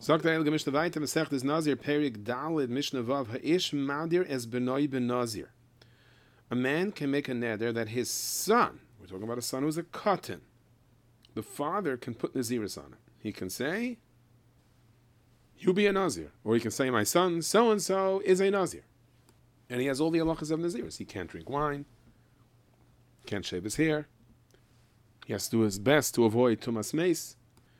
Sagt der Heilige Mishnah weiter, Masechtes Nazir, Perik Dalid, Mishnah Vav, Ha'ish Madir es benoi ben Nazir. A man can make a neder that his son, we're talking about a son who's a katan, the father can put Naziris on it. He can say, you be a Nazir. Or he can say, my son, so-and-so, is a Nazir. And he has all the halachas of Naziris. He can't drink wine, can't shave his hair, he has to do his best to avoid tumas meis.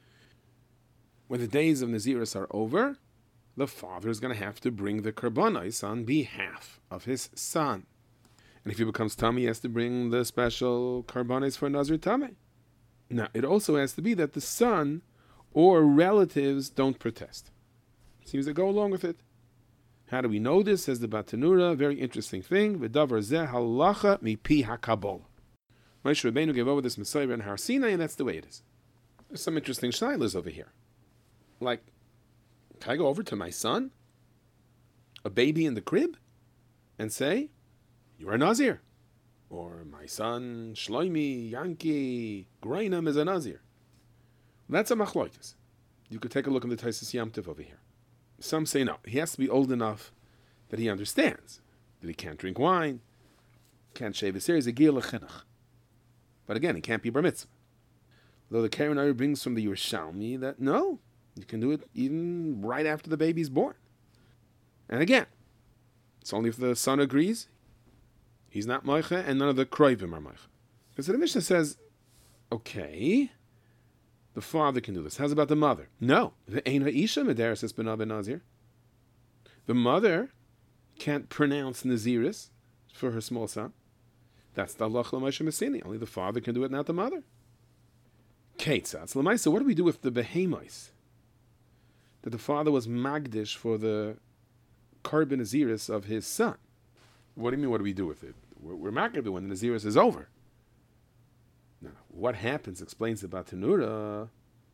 When the days of Naziris are over, the father is going to have to bring the karbanos on behalf of his son. And if he becomes tummy, he has to bring the special karbanos for Nazir tummy. Now, it also has to be that the son or relatives don't protest. Seems to go along with it. How do we know this? Says the Batanura, very interesting thing. V'davar zeh halacha mipi hakabol. Moshe Rabbeinu gave over this Messiah in Har Sinai, and that's the way it is. There's some interesting shaylas over here. Like, can I go over to my son, a baby in the crib, and say, you're a Nazir? Or my son, Shloimi, Yanki, Grainam is a Nazir. That's a machloikas. You could take a look in the Taisus Yom Tov over here. Some say no, he has to be old enough that he understands that he can't drink wine, can't shave his hair, he's a gil chinuch. But again, he can't be bar mitzvah. Though the Karen Ari brings from the Yerushalmi that no, you can do it even right after the baby's born. And again, it's only if the son agrees, he's not moicha, and none of the kroivim are moicha. Because the Mishnah says, okay, the father can do this. How's about the mother? No. The ein ha'isha mederes es b'na ben nazir. The mother can't pronounce naziris for her small son. That's the halach l'moshe Messini. Only the father can do it, not the mother. Keitzatz l'maisa. What do we do with the behemoths that the father was magdish for the carbon naziris of his son? What do you mean? What do we do with it? We're magdish when the naziris is over. Now, what happens explains about Tanura.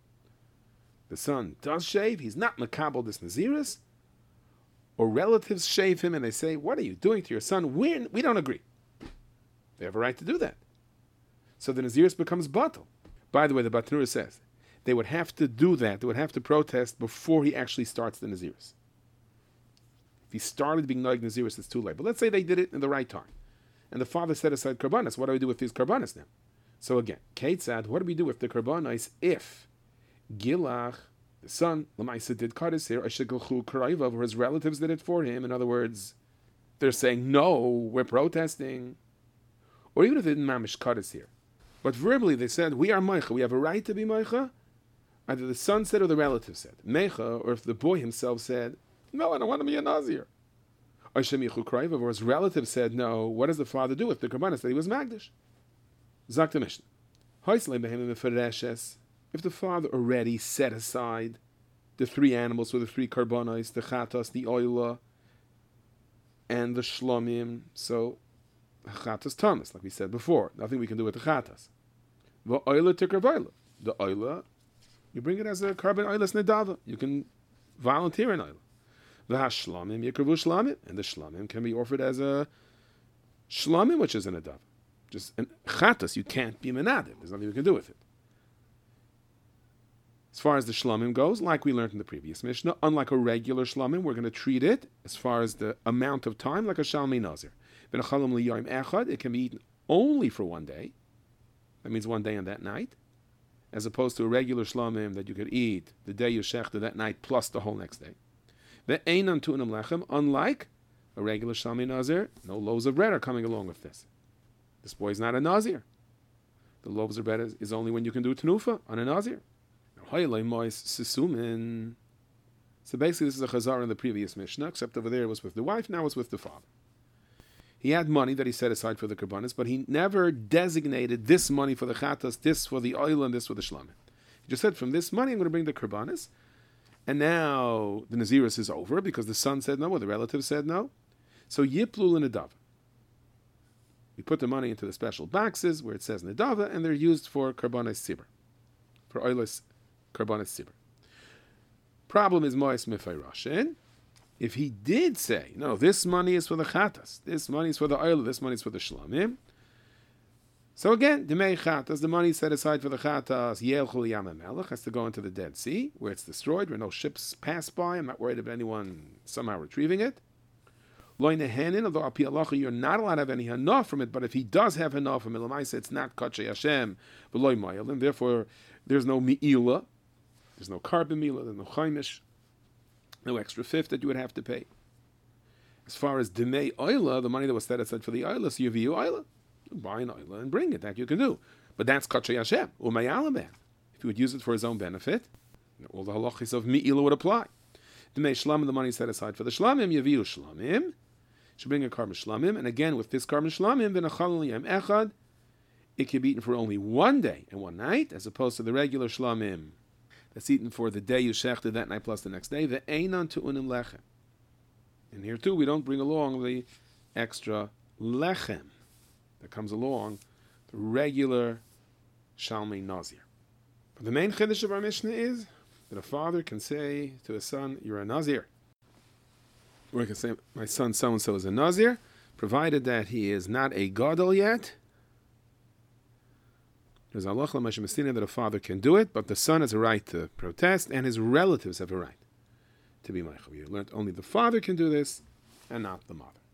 The son does shave. He's not makabel this naziris. Or relatives shave him and they say, what are you doing to your son? We don't agree. They have a right to do that. So the naziris becomes batal. By the way, the Batanura says they would have to do that. They would have to protest before he actually starts the naziris. If he started being noig naziris, it's too late. But let's say they did it in the right time. And the father set aside karbanas. What do we do with these karbanas now? So again, Keitzad, what do we do with the karbanos if Gilach, the son, Lamaisa did kadis here, Ashigalchu Karaivav, or his relatives did it for him? In other words, they're saying, no, we're protesting. Or even if they didn't mamish kadis here. But verbally they said, we are Meicha, we have a right to be Meicha. Either the son said or the relative said. Meicha, or if the boy himself said, no, I don't want to be a Nazir. Or Shemichu Karaivav, or his relative said, no, what does the father do with the karbanos that he was Magdish? Zak the Mishnah. If the father already set aside the three animals for the three karbanos, the chatas, the oila, and the shlomim, so chatas tamas, like we said before, nothing we can do with the chatas. The oila tikar vayla. The oila, you bring it as a carbon oilas nedava. You can volunteer an oila. The hashlamim yikravu shlamim, and the shlamim can be offered as a shlamim, which is an nedava. Just an chatas, you can't be menadim. There's nothing you can do with it. As far as the shlamim goes, like we learned in the previous Mishnah, unlike a regular shlamim, we're going to treat it, as far as the amount of time, like a shalmei nazir. It can be eaten only for one day. That means one day and that night. As opposed to a regular shlamim that you could eat the day you shechted that night plus the whole next day. Unlike a regular shalmei nazir, no loaves of bread are coming along with this. This boy is not a Nazir. The loaves of bread is only when you can do tenufa on a Nazir. So basically this is a chazar in the previous Mishnah, except over there it was with the wife, now it's with the father. He had money that he set aside for the karbanis, but he never designated this money for the chatas, this for the oil, and this for the shlamim. He just said, from this money I'm going to bring the karbanis, and now the Naziris is over because the son said no, or the relative said no. So yiplul and nadav. We put the money into the special boxes where it says Nedava, and they're used for Karbanis Sibur. For Oilis Karbanis Sibur. Problem is Mois Mefayrashin. If he did say, no, this money is for the Chatas, this money is for the Oil, this money is for the Shlamim, So again, Demei Chatas, the money set aside for the Chatas, Yelchul Yam HaMelech, has to go into the Dead Sea, where it's destroyed, where no ships pass by. I'm not worried about anyone somehow retrieving it. Loi Nehenin, although Al Pi Halacha, you're not allowed to have any Hanah from it, but if he does have Hanah from it, Lamaisa, it's not Kachay Hashem, but Loi Mayel, and therefore there's no Mi'ila, there's no carbon Mi'ila, there's no Chaimish, no extra fifth that you would have to pay. As far as Demei Oila, the money that was set aside for the Oila, so you view Oila. Buy an oil and bring it. That you can do, but that's Kachay Hashem Umayalaban. If you would use it for his own benefit, all the halachis of Mi'ila would apply. Demei Shlamim, the money set aside for the Shlamim, Yaviu Shlamim, should bring a carbon Shlamim, and again with this carbon Shlamim, V'nachal Yam Echad, it can be eaten for only one day and one night, as opposed to the regular Shlamim that's eaten for the day you shechted that night plus the next day. Ve'einan tu'unim lechem, and here too we don't bring along the extra lechem that comes along, the regular Shalmei Nazir. But the main chiddush of our Mishnah is that a father can say to his son, you're a Nazir. Or he can say, my son so-and-so is a Nazir, provided that he is not a Gadol yet. There's Allah L'Mashem Messina that a father can do it, but the son has a right to protest, and his relatives have a right to be Meichav. You learned only the father can do this, and not the mother.